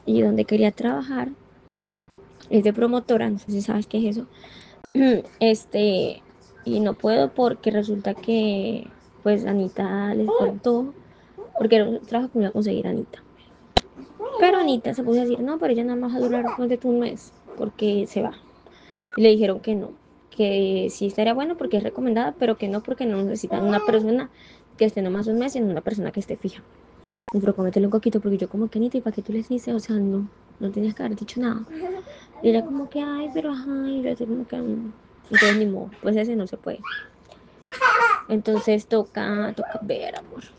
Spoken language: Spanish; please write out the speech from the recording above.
y donde quería trabajar es de promotora, no sé si sabes qué es eso. Este, y no puedo porque resulta que pues Anita les cortó, porque era un trabajo que me iba a conseguir Anita. Pero Anita se puso a decir, no, pero ella nada más va a durar más de un mes, porque se va. Y le dijeron que sí estaría bueno porque es recomendada, pero que no porque no necesitan una persona que esté nomás un mes, sino una persona que esté fija. Pero cómetelo un coquito porque yo como que Anita, ¿y para qué tú les dices? O sea, no tenías que haber dicho nada. Y ella como que, ay, pero ajá, y yo así como que, entonces ni modo, pues ese no se puede. Entonces toca ver, amor.